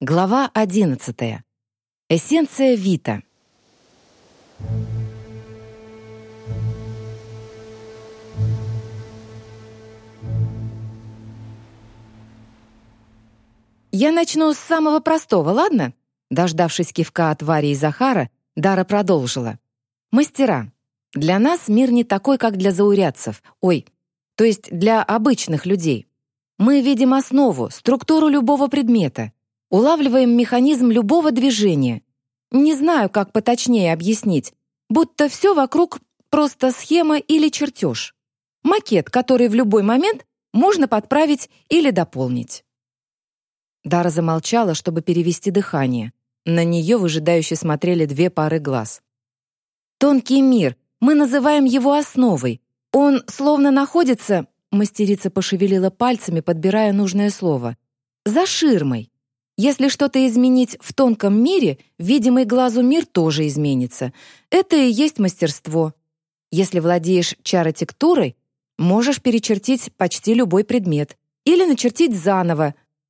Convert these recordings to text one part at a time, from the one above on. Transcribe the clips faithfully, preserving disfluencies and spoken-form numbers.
Глава одиннадцатая. Эссенция Вита. Я начну с самого простого, ладно? Дождавшись кивка от Вари и Захара, Дара продолжила. Мастера. Для нас мир не такой, как для заурядцев. Ой, то есть для обычных людей. Мы видим основу, структуру любого предмета. Улавливаем механизм любого движения. Не знаю, как поточнее объяснить, будто все вокруг просто схема или чертеж. Макет, который в любой момент можно подправить или дополнить. Дара замолчала, чтобы перевести дыхание. На нее выжидающе смотрели две пары глаз. Тонкий мир, мы называем его основой. Он словно находится, мастерица пошевелила пальцами, подбирая нужное слово, за ширмой. Если что-то изменить в тонком мире, видимый глазу мир тоже изменится. Это и есть мастерство. Если владеешь чаротектурой, можешь перечертить почти любой предмет или начертить заново.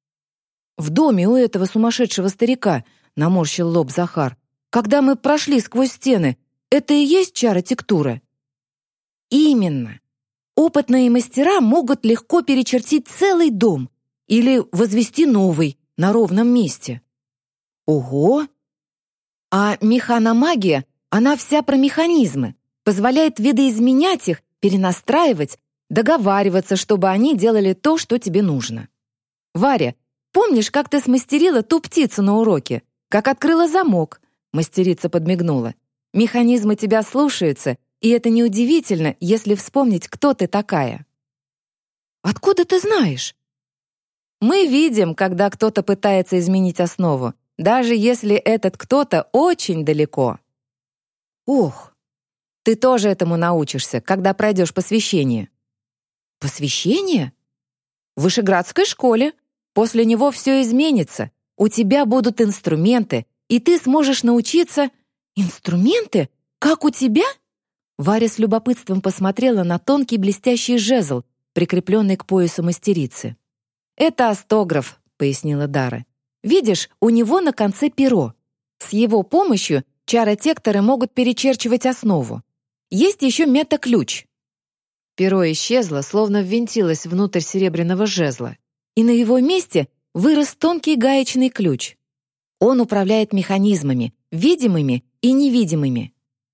В доме у этого сумасшедшего старика, наморщил лоб Захар, когда мы прошли сквозь стены, это и есть чаротектура? Именно. Опытные мастера могут легко перечертить целый дом или возвести новый на ровном месте. Ого! А механомагия, она вся про механизмы, позволяет видоизменять их, перенастраивать, договариваться, чтобы они делали то, что тебе нужно. Варя, помнишь, как ты смастерила ту птицу на уроке? Как открыла замок? Мастерица подмигнула. Механизмы тебя слушаются, и это неудивительно, если вспомнить, кто ты такая. Откуда ты знаешь? Мы видим, когда кто-то пытается изменить основу, даже если этот кто-то очень далеко. Ох, ты тоже этому научишься, когда пройдешь посвящение. Посвящение? В Вышеградской школе. После него все изменится. У тебя будут инструменты, и ты сможешь научиться... Инструменты? Как у тебя? Варя с любопытством посмотрела на тонкий блестящий жезл, прикрепленный к поясу мастерицы. «Это астограф», — пояснила Дара. «Видишь, у него на конце перо. С его помощью чаротекторы могут перечерчивать основу. Есть еще метаключ». Перо исчезло, словно ввинтилось внутрь серебряного жезла, и на его месте вырос тонкий гаечный ключ. Он управляет механизмами, видимыми и невидимыми.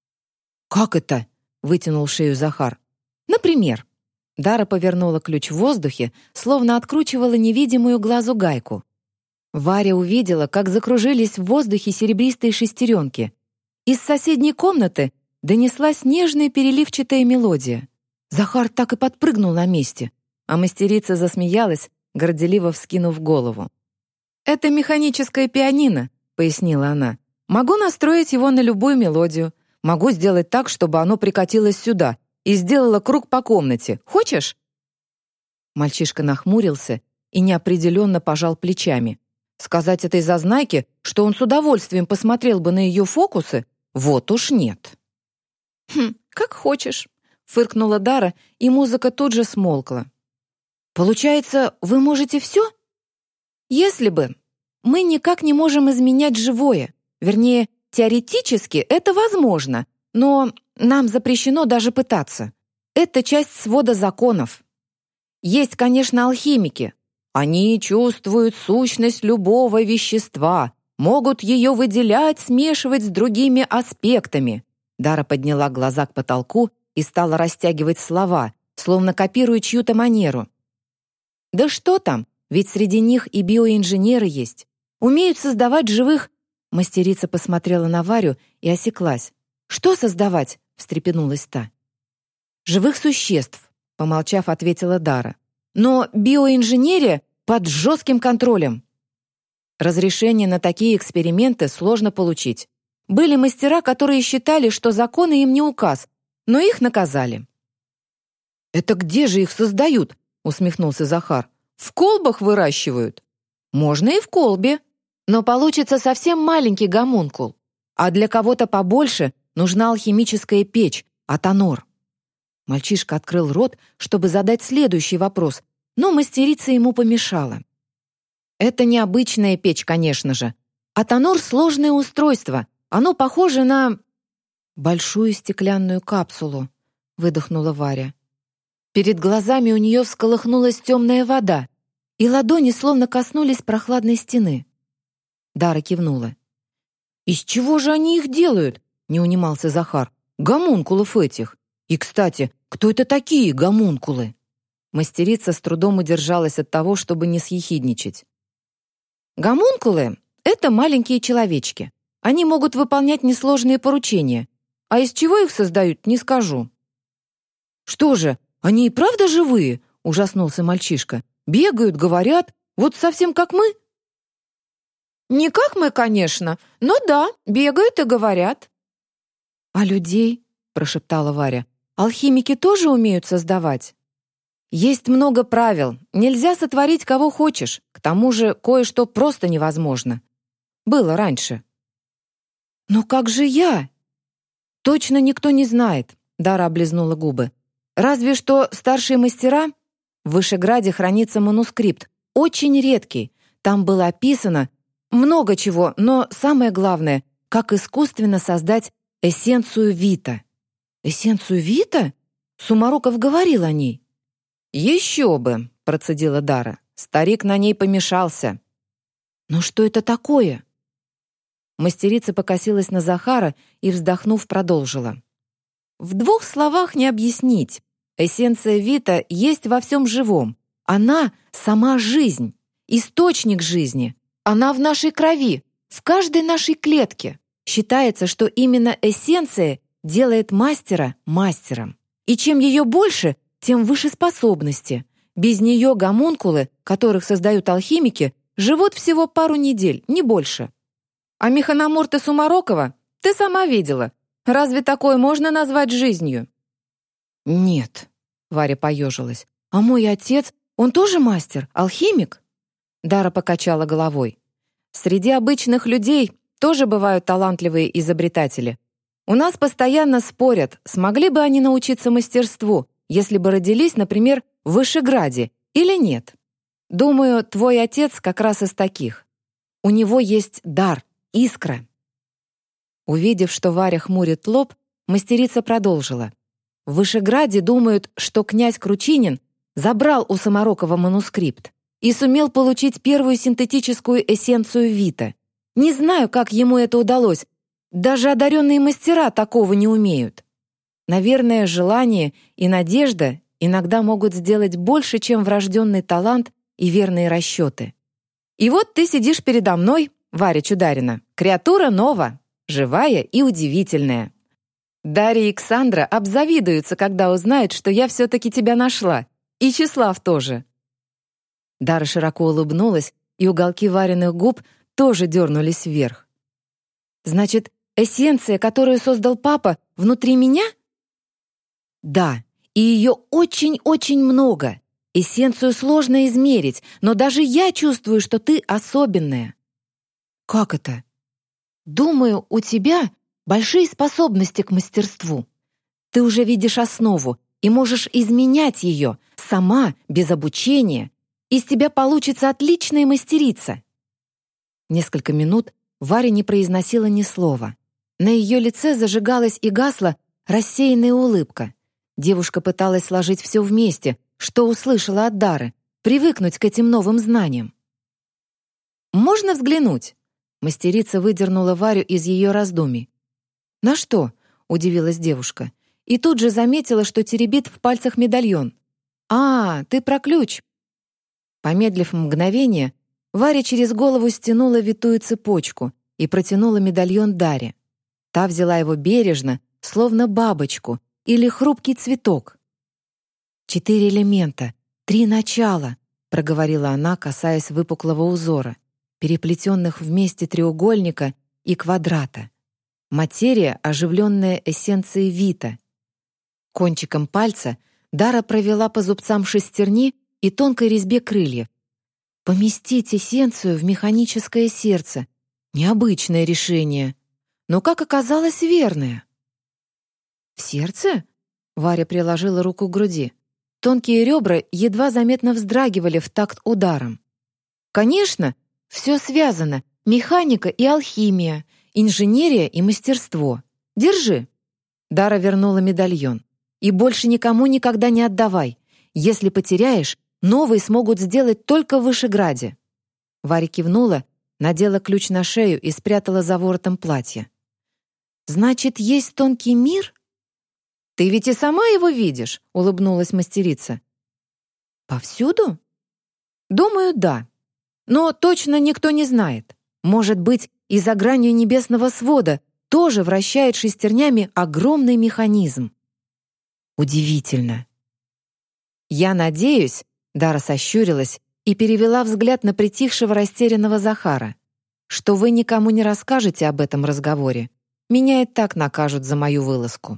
«Как это?» — вытянул шею Захар. «Например». Дара повернула ключ в воздухе, словно откручивала невидимую глазу гайку. Варя увидела, как закружились в воздухе серебристые шестеренки. Из соседней комнаты донеслась нежная переливчатая мелодия. Захар так и подпрыгнул на месте, а мастерица засмеялась, горделиво вскинув голову. «Это механическое пианино», — пояснила она. «Могу настроить его на любую мелодию. Могу сделать так, чтобы оно прикатилось сюда и сделало круг по комнате. Хочешь?» Мальчишка нахмурился и неопределенно пожал плечами. Сказать этой зазнайке, что он с удовольствием посмотрел бы на ее фокусы, вот уж нет. «Хм, как хочешь», — фыркнула Дара, и музыка тут же смолкла. «Получается, вы можете все?» «Если бы. Мы никак не можем изменять живое. Вернее, теоретически это возможно, но нам запрещено даже пытаться. Это часть свода законов. Есть, конечно, алхимики. Они чувствуют сущность любого вещества, могут ее выделять, смешивать с другими аспектами». Дара подняла глаза к потолку и стала растягивать слова, словно копируя чью-то манеру. «Да что там, ведь среди них и биоинженеры есть. Умеют создавать живых...» Мастерица посмотрела на Варю и осеклась. «Что создавать?» — встрепенулась та. «Живых существ», — помолчав, ответила Дара. «Но биоинженерия под жестким контролем. Разрешение на такие эксперименты сложно получить. Были мастера, которые считали, что законы им не указ, но их наказали». «Это где же их создают?» — усмехнулся Захар. «В колбах выращивают?» «Можно и в колбе. Но получится совсем маленький гомункул. А для кого-то побольше нужна алхимическая печь, атонор». Мальчишка открыл рот, чтобы задать следующий вопрос, но мастерица ему помешала. Это не обычная печь, конечно же. А тоннур — сложное устройство. Оно похоже на... большую стеклянную капсулу, выдохнула Варя. Перед глазами у нее всколыхнулась темная вода, и ладони словно коснулись прохладной стены. Дара кивнула. «Из чего же они их делают?» — не унимался Захар. «Гомункулов этих. И, кстати, кто это такие гомункулы?» Мастерица с трудом удержалась от того, чтобы не съехидничать. «Гомункулы — это маленькие человечки. Они могут выполнять несложные поручения. А из чего их создают, не скажу». «Что же, они и правда живые?» — ужаснулся мальчишка. «Бегают, говорят, вот совсем как мы?» «Не как мы, конечно, но да, бегают и говорят». «А людей?» — прошептала Варя. «Алхимики тоже умеют создавать?» «Есть много правил. Нельзя сотворить кого хочешь. К тому же кое-что просто невозможно. Было раньше». «Но как же я?» «Точно никто не знает», — Дара облизнула губы. «Разве что старшие мастера. В Вышеграде хранится манускрипт, очень редкий. Там было описано много чего, но самое главное, как искусственно создать эссенцию Вита». «Эссенцию Вита?» Сумароков говорил о ней. «Еще бы», — процедила Дара. «Старик на ней помешался». «Но что это такое?» Мастерица покосилась на Захара и, вздохнув, продолжила. «В двух словах не объяснить. Эссенция Вита есть во всем живом. Она — сама жизнь, источник жизни. Она в нашей крови, в каждой нашей клетке. Считается, что именно эссенция делает мастера мастером. И чем ее больше, тем выше способности. Без нее гомункулы, которых создают алхимики, живут всего пару недель, не больше. А механоморта Сумарокова ты сама видела. Разве такое можно назвать жизнью?» «Нет», — Варя поежилась. «А мой отец, он тоже мастер, алхимик?» Дара покачала головой. «Среди обычных людей тоже бывают талантливые изобретатели. У нас постоянно спорят, смогли бы они научиться мастерству, если бы родились, например, в Вышеграде, или нет. Думаю, твой отец как раз из таких. У него есть дар, искра». Увидев, что Варя хмурит лоб, мастерица продолжила. В Вышеграде думают, что князь Кручинин забрал у Сумарокова манускрипт и сумел получить первую синтетическую эссенцию Вита. Не знаю, как ему это удалось. Даже одаренные мастера такого не умеют. Наверное, желание и надежда иногда могут сделать больше, чем врожденный талант и верные расчеты. И вот ты сидишь передо мной, Варя Чударина, креатура нова, живая и удивительная. Дарья и Ксандра обзавидуются, когда узнают, что я все-таки тебя нашла. И Числав тоже». Дара широко улыбнулась, и уголки Вариных губ тоже дернулись вверх. «Значит, эссенция, которую создал папа, внутри меня?» «Да, и ее очень-очень много. Эссенцию сложно измерить, но даже я чувствую, что ты особенная». «Как это?» «Думаю, у тебя большие способности к мастерству. Ты уже видишь основу и можешь изменять ее сама, без обучения. Из тебя получится отличная мастерица». Несколько минут Варя не произносила ни слова. На ее лице зажигалась и гасла рассеянная улыбка. Девушка пыталась сложить все вместе, что услышала от Дары, привыкнуть к этим новым знаниям. «Можно взглянуть?» Мастерица выдернула Варю из ее раздумий. «На что?» — удивилась девушка. И тут же заметила, что теребит в пальцах медальон. «А, ты про ключ». Помедлив мгновение, Варя через голову стянула витую цепочку и протянула медальон Даре. Та взяла его бережно, словно бабочку или хрупкий цветок. «Четыре элемента, три начала», — проговорила она, касаясь выпуклого узора, переплетенных вместе треугольника и квадрата. Материя, оживленная эссенцией Вита. Кончиком пальца Дара провела по зубцам шестерни и тонкой резьбе крыльев. Поместить эссенцию в механическое сердце — необычное решение, но, как оказалось, верное. «В сердце?» — Варя приложила руку к груди. Тонкие ребра едва заметно вздрагивали в такт ударом. Конечно, все связано. Механика и алхимия, инженерия и мастерство. Держи. Дара вернула медальон. И больше никому никогда не отдавай. Если потеряешь, новый смогут сделать только в Вышеграде. Варя кивнула, надела ключ на шею и спрятала за воротом платья. Значит, есть тонкий мир? Ты ведь и сама его видишь, улыбнулась мастерица. Повсюду? Думаю, да. Но точно никто не знает. Может быть, и за гранью небесного свода тоже вращает шестернями огромный механизм. Удивительно. Я надеюсь, Дара сощурилась и перевела взгляд на притихшего растерянного Захара, что вы никому не расскажете об этом разговоре. Меня и так накажут за мою вылазку.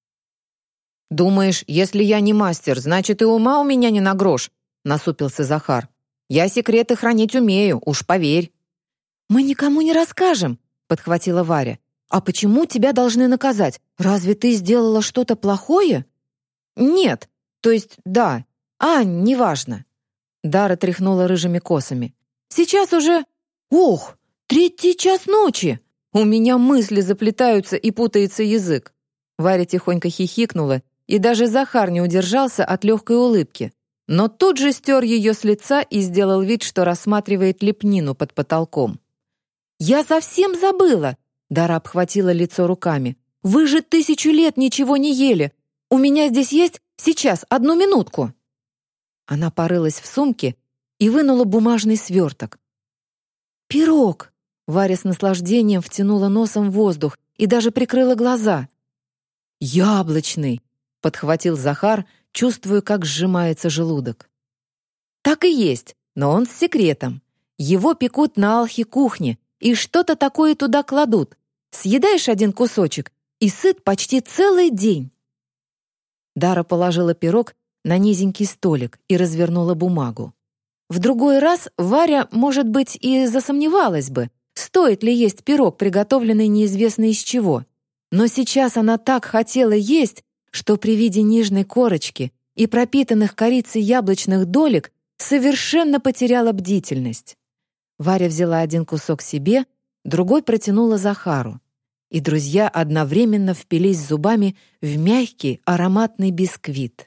«Думаешь, если я не мастер, значит, и ума у меня не на грош?» — насупился Захар. «Я секреты хранить умею, уж поверь». «Мы никому не расскажем», — подхватила Варя. «А почему тебя должны наказать? Разве ты сделала что-то плохое?» «Нет, то есть да. А, неважно». Дара тряхнула рыжими косами. «Сейчас уже... Ох, третий час ночи! У меня мысли заплетаются и путается язык». Варя тихонько хихикнула, и даже Захар не удержался от легкой улыбки, но тут же стер ее с лица и сделал вид, что рассматривает лепнину под потолком. «Я совсем забыла!» Дара обхватила лицо руками. «Вы же тысячу лет ничего не ели! У меня здесь есть сейчас, одну минутку!» Она порылась в сумке и вынула бумажный сверток. «Пирог!» Варя с наслаждением втянула носом в воздух и даже прикрыла глаза. «Яблочный!» — подхватил Захар, чувствуя, как сжимается желудок. «Так и есть, но он с секретом. Его пекут на алхи-кухне, и что-то такое туда кладут. Съедаешь один кусочек и сыт почти целый день». Дара положила пирог на низенький столик и развернула бумагу. В другой раз Варя, может быть, и засомневалась бы, стоит ли есть пирог, приготовленный неизвестно из чего. Но сейчас она так хотела есть, что при виде нежной корочки и пропитанных корицей яблочных долек совершенно потеряла бдительность. Варя взяла один кусок себе, другой протянула Захару. И друзья одновременно впились зубами в мягкий ароматный бисквит.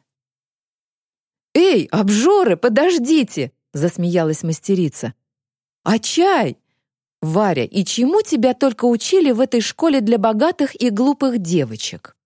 «Эй, обжоры, подождите!» — засмеялась мастерица. «А чай? Варя, и чему тебя только учили в этой школе для богатых и глупых девочек?»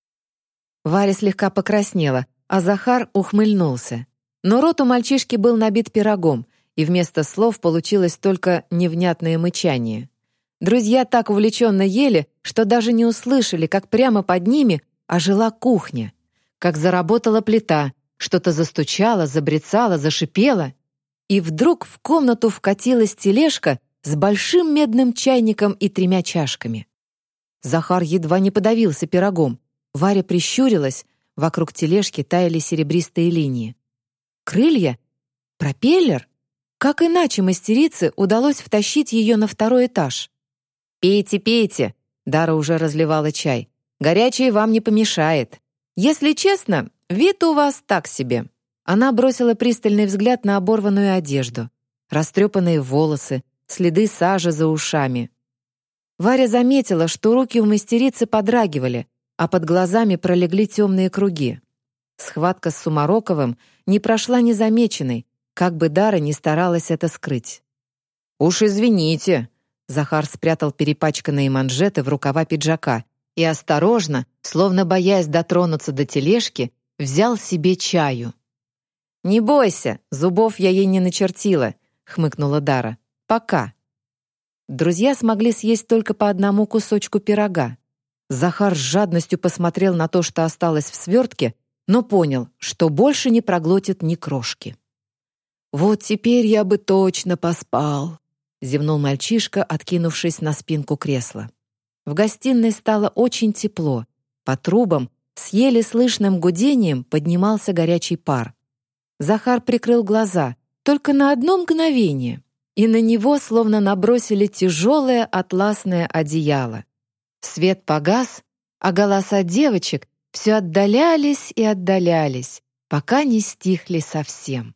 Варя слегка покраснела, а Захар ухмыльнулся. Но рот у мальчишки был набит пирогом, и вместо слов получилось только невнятное мычание. Друзья так увлеченно ели, что даже не услышали, как прямо под ними ожила кухня, как заработала плита, что-то застучало, забрецало, зашипело, и вдруг в комнату вкатилась тележка с большим медным чайником и тремя чашками. Захар едва не подавился пирогом. Варя прищурилась, вокруг тележки таяли серебристые линии. Крылья? Пропеллер? Как иначе мастерице удалось втащить ее на второй этаж? «Пейте, пейте!» — Дара уже разливала чай. «Горячее вам не помешает. Если честно, вид у вас так себе». Она бросила пристальный взгляд на оборванную одежду, растрепанные волосы, следы сажи за ушами. Варя заметила, что руки у мастерицы подрагивали, а под глазами пролегли темные круги. Схватка с Сумароковым не прошла незамеченной, как бы Дара ни старалась это скрыть. «Уж извините», — Захар спрятал перепачканные манжеты в рукава пиджака и осторожно, словно боясь дотронуться до тележки, взял себе чаю. «Не бойся, зубов я ей не начертила», — хмыкнула Дара. «Пока». Друзья смогли съесть только по одному кусочку пирога. Захар с жадностью посмотрел на то, что осталось в свертке, но понял, что больше не проглотит ни крошки. «Вот теперь я бы точно поспал», — зевнул мальчишка, откинувшись на спинку кресла. В гостиной стало очень тепло. По трубам с еле слышным гудением поднимался горячий пар. Захар прикрыл глаза только на одно мгновение, и на него словно набросили тяжелое атласное одеяло. Свет погас, а голоса девочек все отдалялись и отдалялись, пока не стихли совсем.